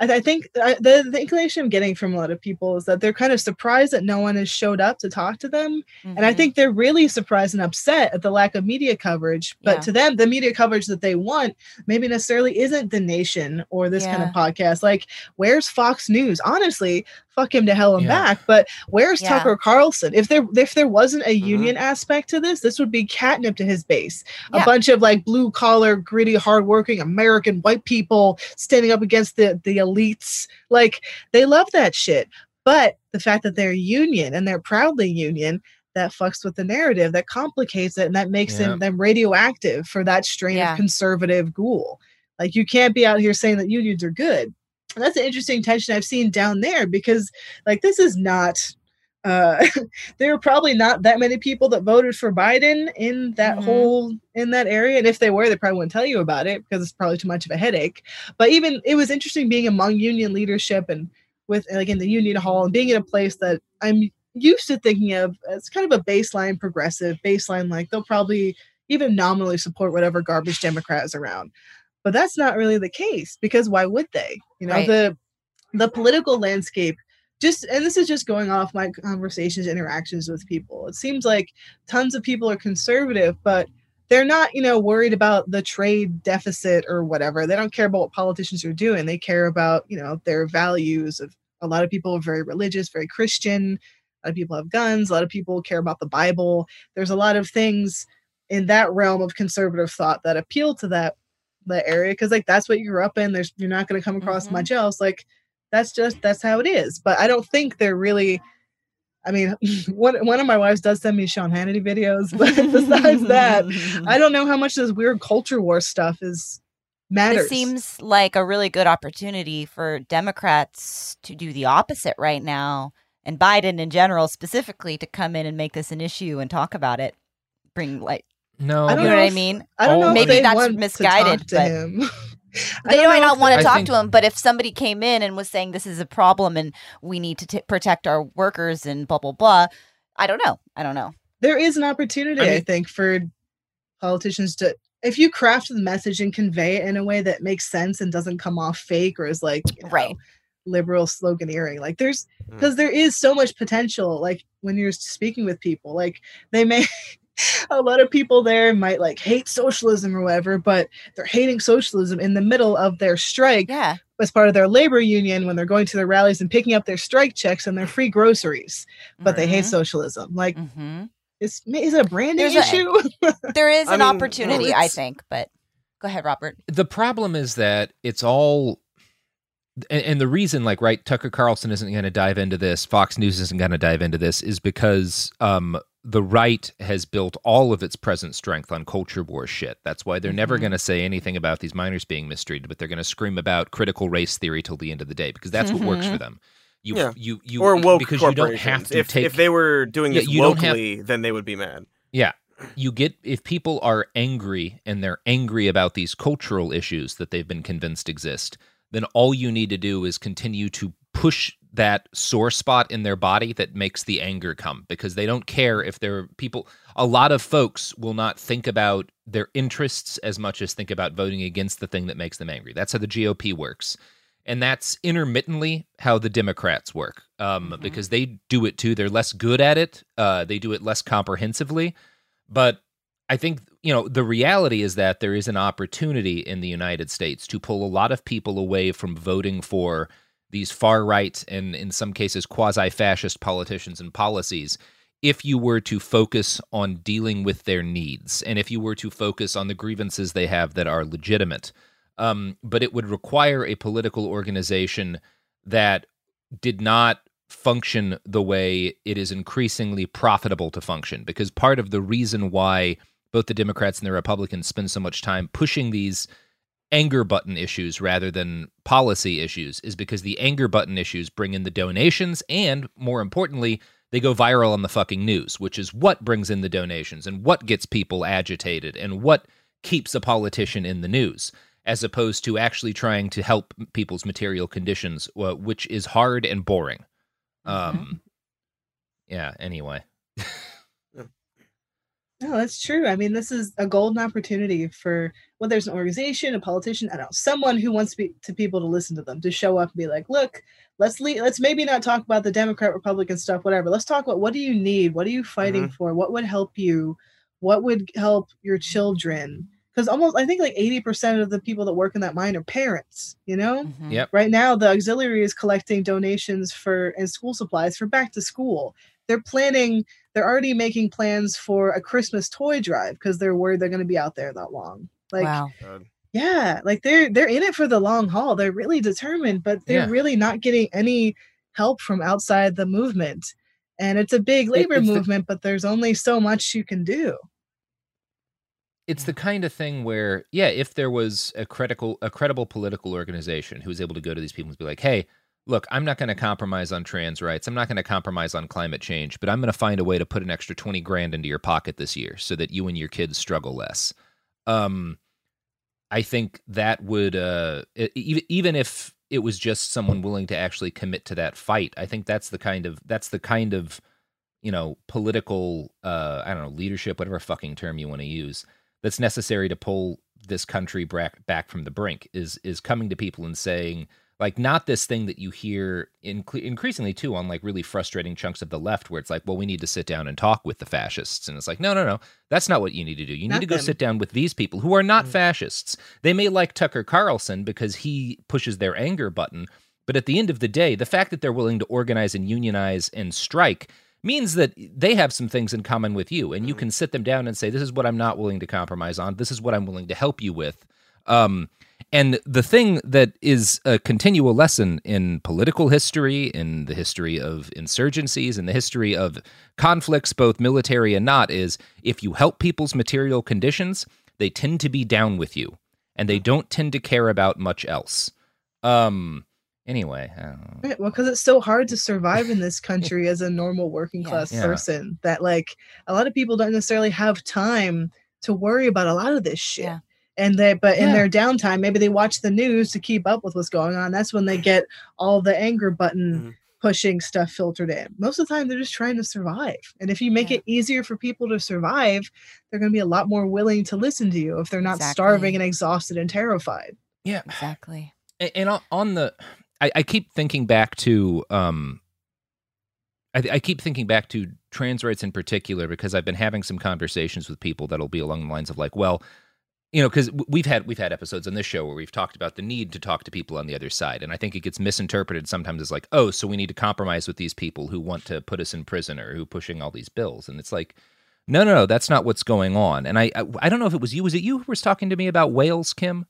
I think the inclination I'm getting from a lot of people is that they're kind of surprised that no one has showed up to talk to them. And I think they're really surprised and upset at the lack of media coverage. But to them, the media coverage that they want maybe necessarily isn't The Nation or this kind of podcast. Like, where's Fox News? Honestly, fuck him to hell and back. But where's Tucker Carlson? If there wasn't a union aspect to this would be catnip to his base. A bunch of like blue collar, gritty, hardworking American white people standing up against the elites. Like, they love that shit. But the fact that they're union and they're proudly union, that fucks with the narrative, that complicates it, and that makes them radioactive for that strain of conservative ghoul. Like, you can't be out here saying that unions are good. And that's an interesting tension I've seen down there, because like, this is not there are probably not that many people that voted for Biden in that in that area. And if they were, they probably wouldn't tell you about it because it's probably too much of a headache. But even it was interesting being among union leadership and with like in the union hall and being in a place that I'm used to thinking of as kind of a baseline progressive baseline, like they'll probably even nominally support whatever garbage Democrat is around. But that's not really the case, because why would they? You know, the political landscape, and this is just going off my conversations, interactions with people. It seems like tons of people are conservative, but they're not, worried about the trade deficit or whatever. They don't care about what politicians are doing. They care about, their values. A lot of people are very religious, very Christian. A lot of people have guns. A lot of people care about the Bible. There's a lot of things in that realm of conservative thought that appeal to that area, because like that's what you grew up in. You're not going to come across much else. Like, that's how it is. But I don't think they're really, I mean, one of my wives does send me Sean Hannity videos, but besides that, I don't know how much this weird culture war stuff matters. It seems like a really good opportunity for Democrats to do the opposite right now, and Biden in general specifically to come in and make this an issue and talk about it. Bring like, no, you know what I mean? I don't know. Maybe if that's want misguided, to but him. they might not want to talk to him. But if somebody came in and was saying this is a problem and we need to protect our workers and blah blah blah, I don't know. There is an opportunity, I think, for politicians to, if you craft the message and convey it in a way that makes sense and doesn't come off fake or is like liberal sloganeering. Like because there is so much potential. Like when you're speaking with people, like they may. A lot of people there might like hate socialism or whatever, but they're hating socialism in the middle of their strike as part of their labor union when they're going to their rallies and picking up their strike checks and their free groceries, but they hate socialism. Like, is it a branding issue? There is an opportunity, I think, but go ahead, Robert. The problem is that it's all, and the reason, like, right, Tucker Carlson isn't going to dive into this, Fox News isn't going to dive into this, is because the right has built all of its present strength on culture war shit. That's why they're never going to say anything about these minors being mistreated, but they're going to scream about critical race theory till the end of the day, because that's what works for them. Or woke because corporations. You don't have to if they were doing this locally, then they would be mad. Yeah. If people are angry and they're angry about these cultural issues that they've been convinced exist, then all you need to do is continue to push that sore spot in their body that makes the anger come, because they don't care if they're people. A lot of folks will not think about their interests as much as think about voting against the thing that makes them angry. That's how the GOP works. And that's intermittently how the Democrats work, because they do it too. They're less good at it. They do it less comprehensively. But I think, the reality is that there is an opportunity in the United States to pull a lot of people away from voting for these far-right and, in some cases, quasi-fascist politicians and policies, if you were to focus on dealing with their needs and if you were to focus on the grievances they have that are legitimate. But it would require a political organization that did not function the way it is increasingly profitable to function, because part of the reason why both the Democrats and the Republicans spend so much time pushing these anger button issues rather than policy issues is because the anger button issues bring in the donations, and more importantly, they go viral on the fucking news, which is what brings in the donations and what gets people agitated and what keeps a politician in the news, as opposed to actually trying to help people's material conditions, which is hard and boring. No, No, that's true. I mean, this is a golden opportunity for whether it's an organization, a politician, I don't know, someone who wants people to listen to them, to show up and be like, look, let's maybe not talk about the Democrat, Republican stuff, whatever. Let's talk about what do you need? What are you fighting for? What would help you? What would help your children? Because I think like 80% of the people that work in that mine are parents, you know? Mhm. Yep. Right now, the auxiliary is collecting donations and school supplies for back to school. They're already making plans for a Christmas toy drive because they're worried they're going to be out there that long. Like, Wow. yeah, like they're in it for the long haul. They're really determined, but they're really not getting any help from outside the movement. And it's a big labor movement, but there's only so much you can do. It's the kind of thing where, yeah, if there was a credible political organization who was able to go to these people and be like, hey, look, I'm not going to compromise on trans rights. I'm not going to compromise on climate change, but I'm going to find a way to put an extra 20 grand into your pocket this year so that you and your kids struggle less. I think that would, even if it was just someone willing to actually commit to that fight, I think that's the kind of, you know, political, I don't know, leadership, whatever fucking term you want to use, that's necessary to pull this country back from the brink is coming to people and saying, like, not this thing that you hear increasingly too on like really frustrating chunks of the left where it's like, well, we need to sit down and talk with the fascists. And it's like, no, that's not what you need to do. You need to go sit down with these people who are not fascists. They may like Tucker Carlson because he pushes their anger button. But at the end of the day, the fact that they're willing to organize and unionize and strike means that they have some things in common with you, and you can sit them down and say, this is what I'm not willing to compromise on. This is what I'm willing to help you with. And the thing that is a continual lesson in political history, in the history of insurgencies, in the history of conflicts, both military and not, is if you help people's material conditions, they tend to be down with you, and they don't tend to care about much else. Anyway, I don't know. Well, because it's so hard to survive in this country as a normal working class person that like a lot of people don't necessarily have time to worry about a lot of this shit. Yeah. And in their downtime, maybe they watch the news to keep up with what's going on. That's when they get all the anger button pushing stuff filtered in. Most of the time, they're just trying to survive. And if you make it easier for people to survive, they're going to be a lot more willing to listen to you if they're not starving and exhausted and terrified. Yeah, exactly. And on the, I keep thinking back to, I keep thinking back to trans rights in particular because I've been having some conversations with people that'll be along the lines of like, well, you know, because we've had episodes on this show where we've talked about the need to talk to people on the other side, and I think it gets misinterpreted sometimes as like, oh, so we need to compromise with these people who want to put us in prison or who are pushing all these bills, and it's like, no, that's not what's going on. And I don't know if it was you who was talking to me about Wales, Kim?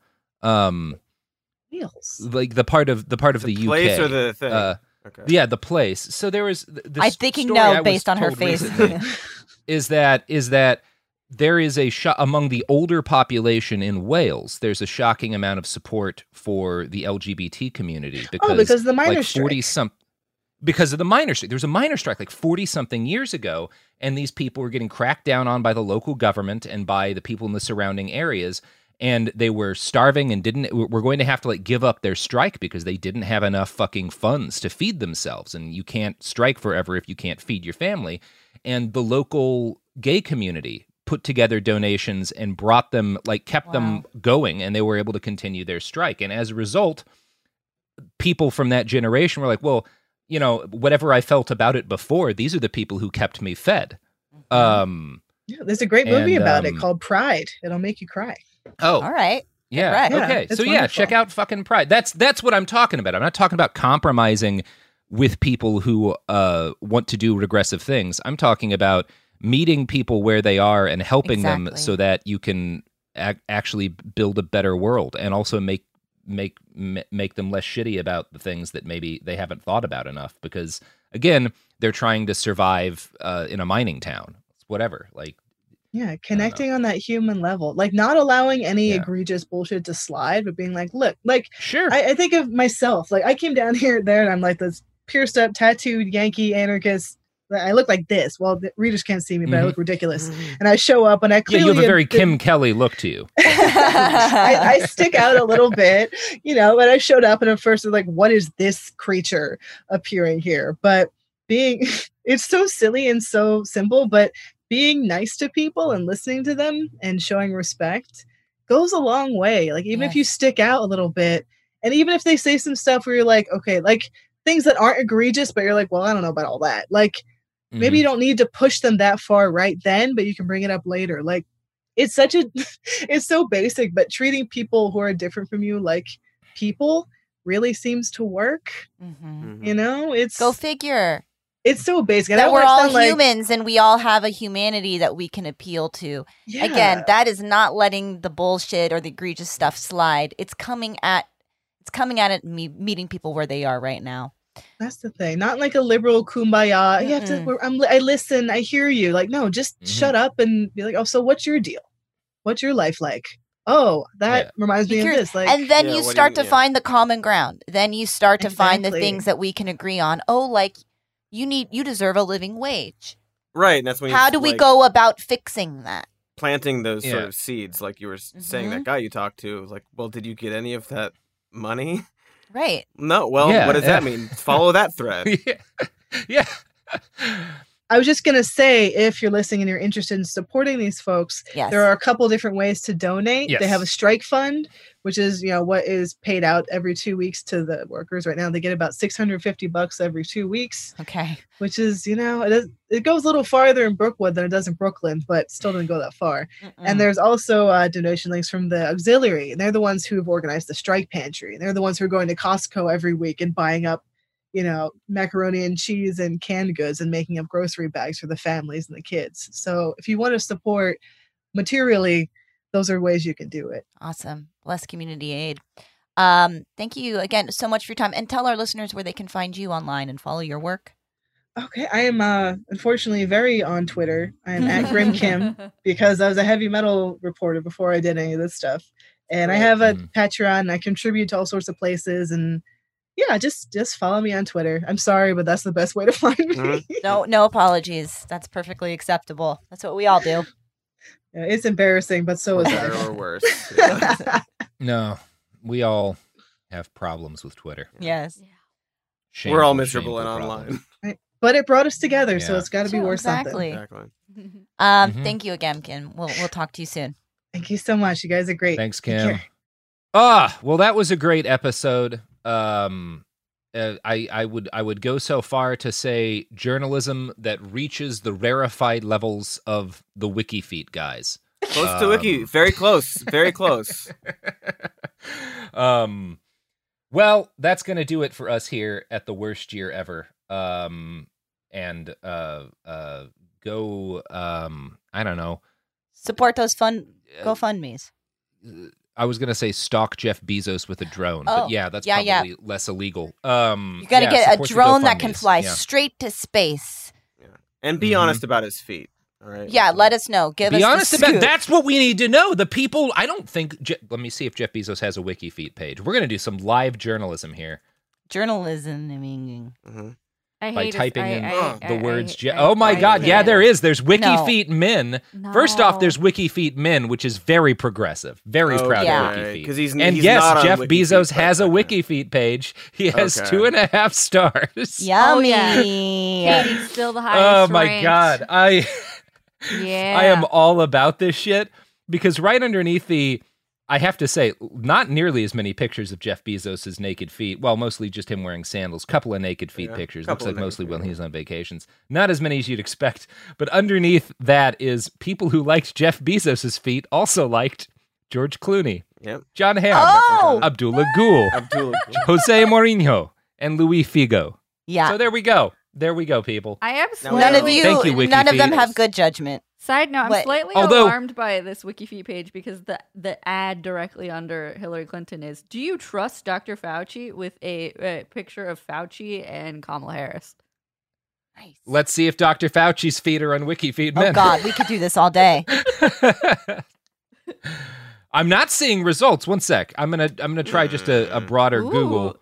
Wales, like the part of the UK, place or the thing. Okay. Yeah, the place. So there was this I'm thinking story no I based was on her told face. recently is that there is among the older population in Wales, there's a shocking amount of support for the LGBT community because of the miners' like strike. Because of the miners' strike. There was a miners' strike like 40-something years ago, and these people were getting cracked down on by the local government and by the people in the surrounding areas, and they were starving and were going to have to like give up their strike because they didn't have enough fucking funds to feed themselves, and you can't strike forever if you can't feed your family. And the local gay community put together donations and brought them, like kept them going, and they were able to continue their strike. And as a result, people from that generation were like, well, you know, whatever I felt about it before, these are the people who kept me fed. Yeah, there's a great movie about it called Pride. It'll make you cry. Oh, all right. Yeah. Right. Okay. It's So wonderful. check out fucking Pride. That's what I'm talking about. I'm not talking about compromising with people who want to do regressive things. I'm talking about meeting people where they are and helping them so that you can actually build a better world and also make them less shitty about the things that maybe they haven't thought about enough, because again, they're trying to survive in a mining town. Whatever. Like, yeah, connecting on that human level, like not allowing any egregious bullshit to slide, but being like, look, like, sure. I think of myself, like I came down there and I'm like this pierced up, tattooed Yankee anarchist. I look like this. Well, the readers can't see me, but I look ridiculous. And I show up and I clearly you have a very Kim Kelly look to you. I stick out a little bit, you know, but I showed up and at first I was like, what is this creature appearing here? But it's so silly and so simple, but being nice to people and listening to them and showing respect goes a long way. Like, even if you stick out a little bit, and even if they say some stuff where you're like, okay, like things that aren't egregious, but you're like, well, I don't know about all that. Like, maybe you don't need to push them that far right then, but you can bring it up later. Like, it's it's so basic, but treating people who are different from you like people really seems to work. You know, Go figure. It's so basic. And That I we're don't all wanna sound humans and we all have a humanity that we can appeal to. Yeah. Again, that is not letting the bullshit or the egregious stuff slide. It's coming at it meeting people where they are right now. That's the thing. Not like a liberal kumbaya. You have to. I listen. I hear you. Like, no, just shut up and be like, oh, so what's your deal? What's your life like? Oh, that reminds me of this. Like, and then you start to find the common ground. Then you start to find the things that we can agree on. Oh, like you deserve a living wage. Right. And that's when How do we go about fixing that? Planting those sort of seeds, like you were saying, that guy you talked to was like, well, did you get any of that money? Right. No. Well, what does that mean? Follow that thread. Yeah. I was just going to say, if you're listening and you're interested in supporting these folks, there are a couple different ways to donate. Yes. They have a strike fund, which is, what is paid out every 2 weeks to the workers. Right now, they get about $650 every 2 weeks. Okay. Which is, it goes a little farther in Brookwood than it does in Brooklyn, but still doesn't go that far. And there's also donation links from the auxiliary, and they're the ones who have organized the strike pantry. And they're the ones who are going to Costco every week and buying up macaroni and cheese and canned goods and making up grocery bags for the families and the kids. So if you want to support materially, those are ways you can do it. Awesome. Bless community aid. Thank you again so much for your time, and tell our listeners where they can find you online and follow your work. Okay. I am unfortunately very on Twitter. I am at Grim Kim because I was a heavy metal reporter before I did any of this stuff. And I have a Patreon. I contribute to all sorts of places, and yeah, just follow me on Twitter. I'm sorry, but that's the best way to find me. No apologies. That's perfectly acceptable. That's what we all do. Yeah, it's embarrassing, but so is Better I. or worse. No, we all have problems with Twitter. Yes. Shameful, We're all miserable shameful and problem. online. Right. But it brought us together, so Yeah. it's got to be worth Exactly. something. Exactly. Thank you again, Kim. We'll talk to you soon. Thank you so much. You guys are great. Thanks, Take Kim. care. Well, that was a great episode. I would go so far to say journalism that reaches the rarefied levels of the WikiFeet guys. Close to Wiki. Very close. Very close. Well, that's going to do it for us here at the Worst Year Ever. Go, I don't know. Support those fun GoFundMes. I was going to say stalk Jeff Bezos with a drone, Oh, but yeah, that's yeah, yeah. probably less illegal. You got to get a support the drone that can GoFundMes. fly Yeah. straight to space. And be honest about his feet. All right. Yeah, let us know. Give us Be the honest about scoop. that's what we need to know. The people, I don't think. Let me see if Jeff Bezos has a WikiFeet page. We're going to do some live journalism here Journalism. I mean, I by hate typing in the words. I- Oh my I God! hate Yeah, it. there is. There's WikiFeet Min. First off, No. there's WikiFeet Min, which is very progressive. Very proud Yeah. of WikiFeet. 'Cause he's and not yes, on Jeff WikiFeet, Bezos but has a okay. WikiFeet page. He has Okay. 2.5 stars. yummy. yeah. Katie's still the Oh highest my ranked. God! Yeah. I am all about this shit because right underneath I have to say, not nearly as many pictures of Jeff Bezos' naked feet. Well, mostly just him wearing sandals. Couple of naked feet pictures. Looks couple of like mostly naked when feet, he's on vacations. Not as many as you'd expect. But underneath that is people who liked Jeff Bezos' feet also liked George Clooney, Yep. John Hamm, Oh! Abdullah Gul, Abdullah. Jose Mourinho, and Luis Figo. Yeah. So there we go. There we go, people. I absolutely. None of you, Thank you, none of them WikiFeet. have good judgment. Side note: I'm What? slightly Although- alarmed by this WikiFeet page because the ad directly under Hillary Clinton is: "Do you trust Dr. Fauci?" with a picture of Fauci and Kamala Harris. Nice. Let's see if Dr. Fauci's feet are on WikiFeet. Oh God, we could do this all day. I'm not seeing results. One sec. I'm gonna try just a broader Ooh. Google.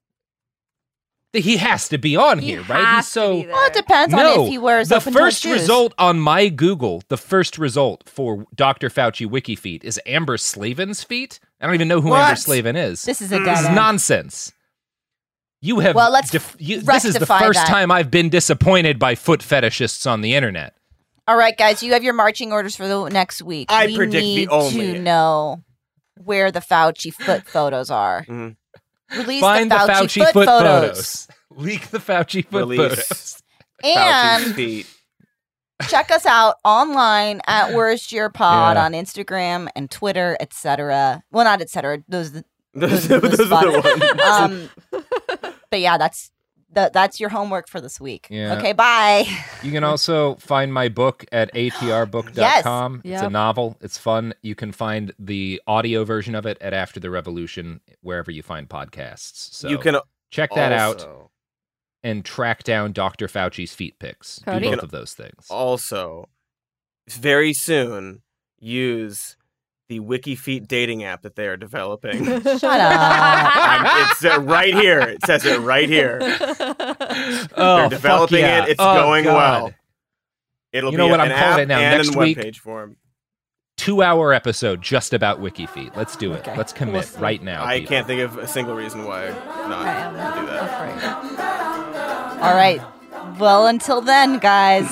He has to be on here, right? He's has to so be there. Well, it depends no. on if he wears the open-toed first shoes. result on my Google, the first result for Dr. Fauci WikiFeet is Amber Slavin's feet. I don't even know who Amber What? Slavin is. This is a This dead is end. nonsense. You have. Well, let's this is the rectify first that. time I've been disappointed by foot fetishists on the internet. All All right, guys, you have your marching orders for the next week. I we predict the need only- to know where the Fauci foot photos are. Mhm. Release Find the Fauci, foot photos. Leak the Fauci foot Release photos. Fauci's And feet. check us out online at Worst Year Pod Yeah. on Instagram and Twitter, etc. Well, not etc. Those are Those the are the spot. ones. But yeah, that's your homework for this week. Yeah. Okay, bye. You can also find my book at atrbook.com. Yes. It's a Yep. novel. It's fun. You can find the audio version of it at After the Revolution, wherever you find podcasts. So You can check that out also- and track down Dr. Fauci's feet pics. Do Cody? both of those things. Also, very soon use the WikiFeet dating app that they are developing. Shut up. It's right here. It says it right here. Oh, They're developing fuck yeah. it. It's Oh, going God. well. It'll You be know what? an I'm calling app it now. and Next in week- webpage form. 2-hour episode just about WikiFeet. Let's do it. Okay. Let's commit right now. I people. can't think of a single reason why not to do that. All right. Well, until then, guys.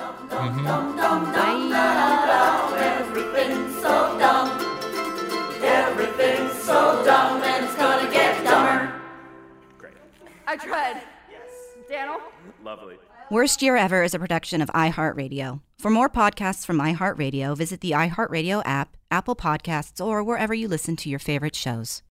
Everything's so dumb. Everything's so dumb, and it's gonna get dumber. I tried. Daniel? Lovely. Worst Year Ever is a production of iHeartRadio. For more podcasts from iHeartRadio, visit the iHeartRadio app, Apple Podcasts, or wherever you listen to your favorite shows.